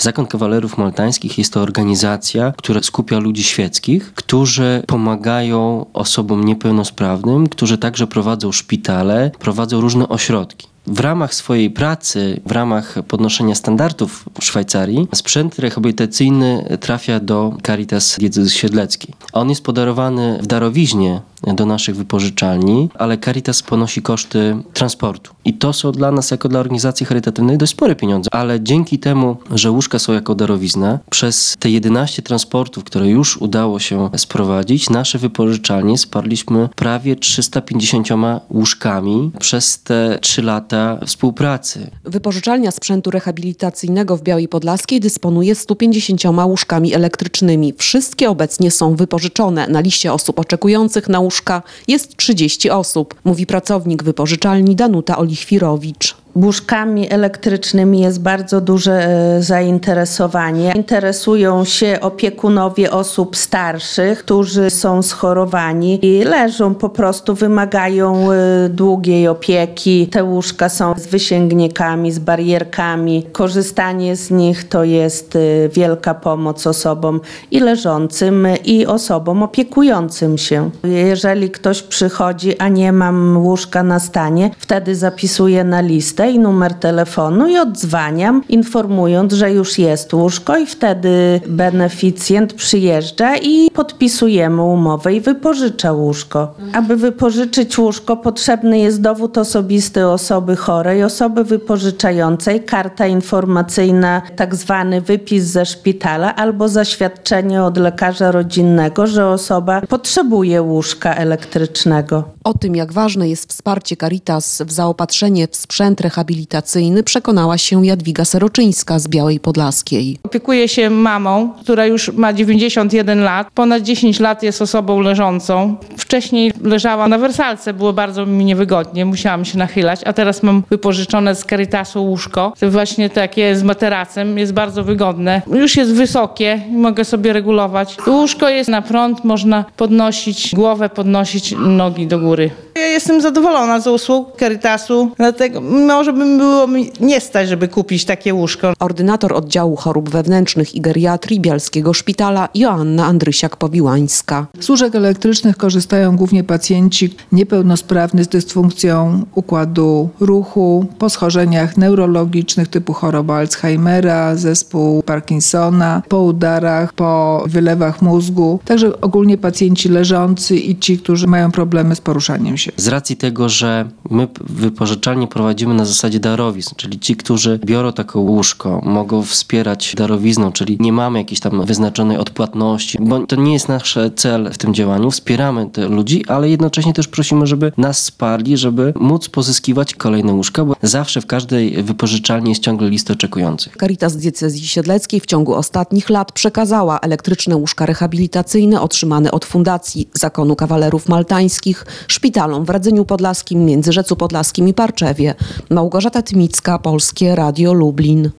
Zakon Kawalerów Maltańskich jest to organizacja, która skupia ludzi świeckich, którzy pomagają osobom niepełnosprawnym, którzy także prowadzą szpitale, prowadzą różne ośrodki. W ramach swojej pracy, w ramach podnoszenia standardów w Szwajcarii, sprzęt rehabilitacyjny trafia do Caritas Diecezji Siedleckiej. On jest podarowany w darowiźnie do naszych wypożyczalni, ale Caritas ponosi koszty transportu. I to są dla nas, jako dla organizacji charytatywnej, dość spore pieniądze. Ale dzięki temu, że łóżka są jako darowizna, przez te 11 transportów, które już udało się sprowadzić, nasze wypożyczalnie wsparliśmy prawie 350 łóżkami przez te 3 lata współpracy. Wypożyczalnia sprzętu rehabilitacyjnego w Białej Podlaskiej dysponuje 150 łóżkami elektrycznymi. Wszystkie obecnie są wypożyczone. Na liście osób oczekujących na łóżka jest 30 osób, mówi pracownik wypożyczalni Danuta Olichwirowicz. Łóżkami elektrycznymi jest bardzo duże zainteresowanie. Interesują się opiekunowie osób starszych, którzy są schorowani i leżą, po prostu wymagają długiej opieki. Te łóżka są z wysięgnikami, z barierkami. Korzystanie z nich to jest wielka pomoc osobom i leżącym, i osobom opiekującym się. Jeżeli ktoś przychodzi, a nie mam łóżka na stanie, wtedy zapisuję na listę i numer telefonu i odzwaniam, informując, że już jest łóżko, i wtedy beneficjent przyjeżdża i podpisujemy umowę i wypożycza łóżko. Aby wypożyczyć łóżko, potrzebny jest dowód osobisty osoby chorej, osoby wypożyczającej, karta informacyjna, tak zwany wypis ze szpitala albo zaświadczenie od lekarza rodzinnego, że osoba potrzebuje łóżka elektrycznego. O tym, jak ważne jest wsparcie Caritas w zaopatrzenie w sprzęt rehabilitacyjny, przekonała się Jadwiga Seroczyńska z Białej Podlaskiej. Opiekuję się mamą, która już ma 91 lat. Ponad 10 lat jest osobą leżącą. Wcześniej leżała na wersalce, było bardzo mi niewygodnie, musiałam się nachylać, a teraz mam wypożyczone z Caritasu łóżko. Właśnie takie z materacem, jest bardzo wygodne. Już jest wysokie i mogę sobie regulować. Łóżko jest na prąd, można podnosić głowę, podnosić nogi do góry. Ja jestem zadowolona z usług Caritasu, dlatego może by było mi nie stać, żeby kupić takie łóżko. Ordynator oddziału chorób wewnętrznych i geriatrii Bialskiego Szpitala Joanna Andrysiak-Powiłańska. Z łóżek elektrycznych korzystają głównie pacjenci niepełnosprawni z dysfunkcją układu ruchu, po schorzeniach neurologicznych typu choroba Alzheimera, zespół Parkinsona, po udarach, po wylewach mózgu. Także ogólnie pacjenci leżący i ci, którzy mają problemy z poruszaniem się. Z racji tego, że my wypożyczalnie prowadzimy na zasadzie darowizn, czyli ci, którzy biorą takie łóżko, mogą wspierać darowizną, czyli nie mamy jakiejś tam wyznaczonej odpłatności, bo to nie jest nasz cel w tym działaniu. Wspieramy te ludzi, ale jednocześnie też prosimy, żeby nas wsparli, żeby móc pozyskiwać kolejne łóżka, bo zawsze w każdej wypożyczalni jest ciągle lista oczekujących. Caritas Diecezji Siedleckiej w ciągu ostatnich lat przekazała elektryczne łóżka rehabilitacyjne otrzymane od Fundacji Zakonu Kawalerów Maltańskich szpitalom w Radzeniu Podlaskim, Międzyrzecu Podlaskim i Parczewie. Małgorzata Tymicka, Polskie Radio Lublin.